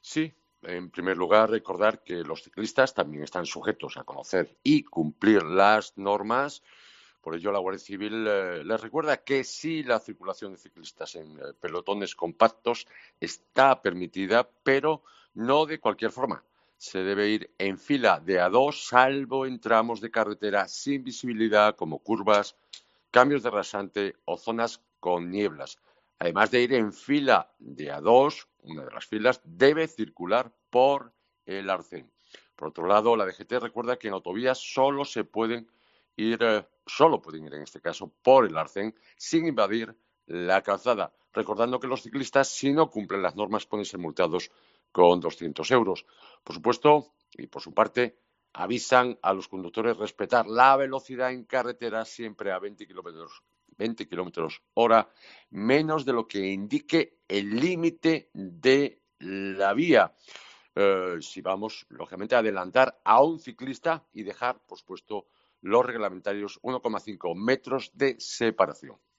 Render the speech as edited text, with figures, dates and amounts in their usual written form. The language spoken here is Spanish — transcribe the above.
Sí, en primer lugar, recordar que los ciclistas también están sujetos a conocer y cumplir las normas. Por ello, la Guardia Civil les recuerda que sí, la circulación de ciclistas en pelotones compactos está permitida, pero no de cualquier forma. Se debe ir en fila de a dos, salvo en tramos de carretera sin visibilidad, como curvas, cambios de rasante o zonas con nieblas. Además de ir en fila de a dos, una de las filas debe circular por el arcén. Por otro lado, la DGT recuerda que en autovías solo pueden ir en este caso por el arcén sin invadir la calzada, recordando que los ciclistas, si no cumplen las normas, pueden ser multados con 200 euros. Por supuesto, y por su parte, avisan a los conductores respetar la velocidad en carretera siempre a 20 kilómetros hora, menos de lo que indique el límite de la vía. Si vamos, lógicamente, a adelantar a un ciclista y dejar, por supuesto, los reglamentarios 1,5 metros de separación.